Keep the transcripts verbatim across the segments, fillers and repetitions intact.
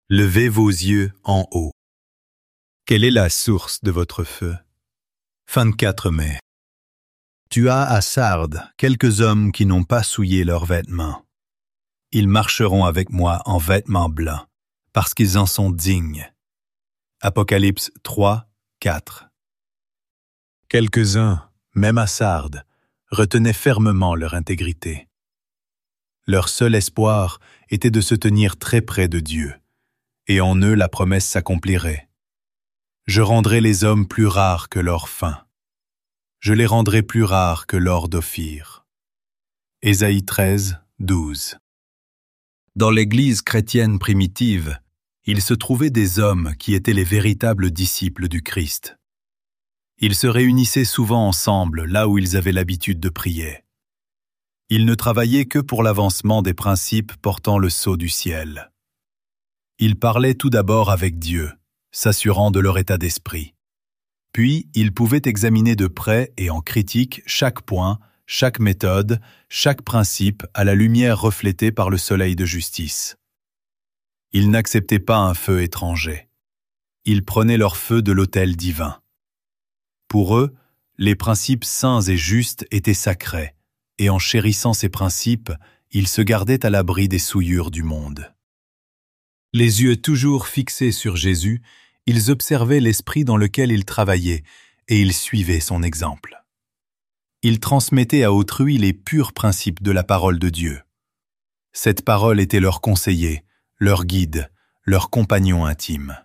Levez vos yeux en haut. Quelle est la source de votre feu? vingt-quatre mai. Tu as à Sardes quelques hommes qui n'ont pas souillé leurs vêtements. Ils marcheront avec moi en vêtements blancs, parce qu'ils en sont dignes. Apocalypse trois, quatre. Quelques-uns, même à Sardes, retenaient fermement leur intégrité. Leur seul espoir était de se tenir très près de Dieu, et en eux la promesse s'accomplirait. Je rendrai les hommes plus rares que l'or fin. Je les rendrai plus rares que l'or d'Ophir. Ésaïe treize, douze. Dans l'Église chrétienne primitive, il se trouvait des hommes qui étaient les véritables disciples du Christ. Ils se réunissaient souvent ensemble là où ils avaient l'habitude de prier. Ils ne travaillaient que pour l'avancement des principes portant le sceau du ciel. Ils parlaient tout d'abord avec Dieu, s'assurant de leur état d'esprit. Puis, ils pouvaient examiner de près et en critique chaque point, chaque méthode, chaque principe à la lumière reflétée par le soleil de justice. Ils n'acceptaient pas un feu étranger. Ils prenaient leur feu de l'autel divin. Pour eux, les principes saints et justes étaient sacrés, et en chérissant ces principes, ils se gardaient à l'abri des souillures du monde. Les yeux toujours fixés sur Jésus, ils observaient l'esprit dans lequel il travaillait, et ils suivaient son exemple. Ils transmettaient à autrui les purs principes de la parole de Dieu. Cette parole était leur conseiller, leur guide, leur compagnon intime.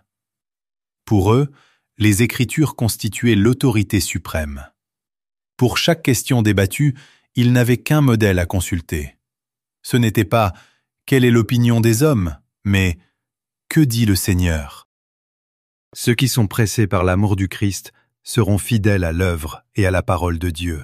Pour eux, les Écritures constituaient l'autorité suprême. Pour chaque question débattue, ils n'avaient qu'un modèle à consulter. Ce n'était pas « quelle est l'opinion des hommes ?» mais « que dit le Seigneur ?» Ceux qui sont pressés par l'amour du Christ seront fidèles à l'œuvre et à la parole de Dieu.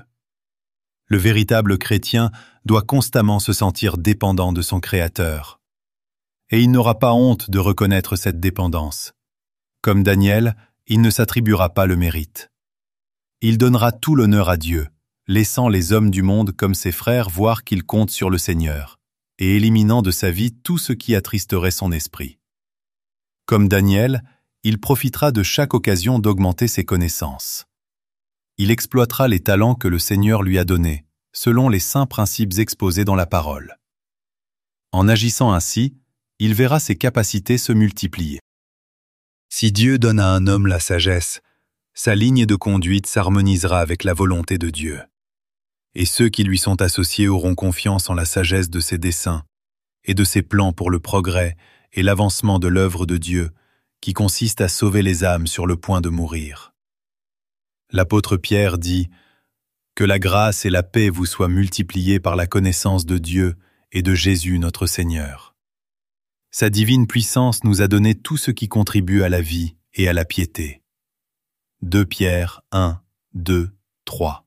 Le véritable chrétien doit constamment se sentir dépendant de son Créateur. Et il n'aura pas honte de reconnaître cette dépendance. Comme Daniel, il ne s'attribuera pas le mérite. Il donnera tout l'honneur à Dieu, laissant les hommes du monde comme ses frères voir qu'il compte sur le Seigneur, et éliminant de sa vie tout ce qui attristerait son esprit. Comme Daniel, il profitera de chaque occasion d'augmenter ses connaissances. Il exploitera les talents que le Seigneur lui a donnés, selon les saints principes exposés dans la parole. En agissant ainsi, il verra ses capacités se multiplier. Si Dieu donne à un homme la sagesse, sa ligne de conduite s'harmonisera avec la volonté de Dieu. Et ceux qui lui sont associés auront confiance en la sagesse de ses desseins et de ses plans pour le progrès et l'avancement de l'œuvre de Dieu, qui consiste à sauver les âmes sur le point de mourir. L'apôtre Pierre dit « Que la grâce et la paix vous soient multipliées par la connaissance de Dieu et de Jésus notre Seigneur. Sa divine puissance nous a donné tout ce qui contribue à la vie et à la piété. » deux Pierre un, deux, trois.